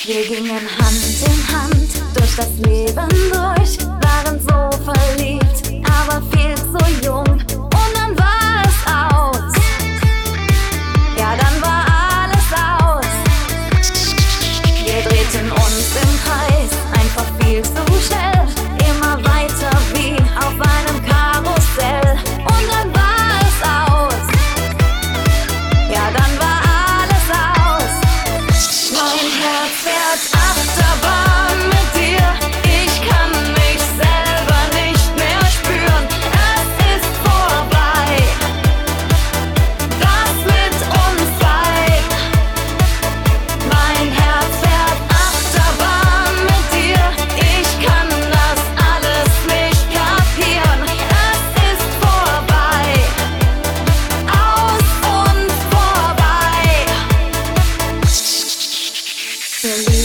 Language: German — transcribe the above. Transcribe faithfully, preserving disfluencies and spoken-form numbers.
Wir gingen Hand in Hand durch das Leben durch, waren so verliebt, aber viel zu jung. Und dann war es aus, ja dann war alles aus. Wir drehten uns im Kreis, einfach viel zu schnell, immer weiter wie auf einem Karussell. Und dann war es aus, ja dann war alles aus. Mein Herz fährt Achterbahn mit dir, ich kann mich selber nicht mehr spüren. Es ist vorbei, das mit uns zwei. Mein Herz fährt Achterbahn mit dir, ich kann das alles nicht kapieren. Es ist vorbei, aus und vorbei.